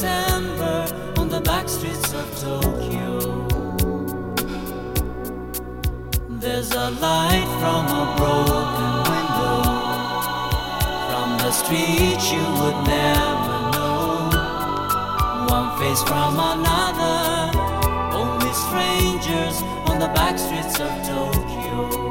December on the back streets of Tokyo. There's a light from a broken window, from the street you would never know. One face from another, only strangers on the back streets of Tokyo.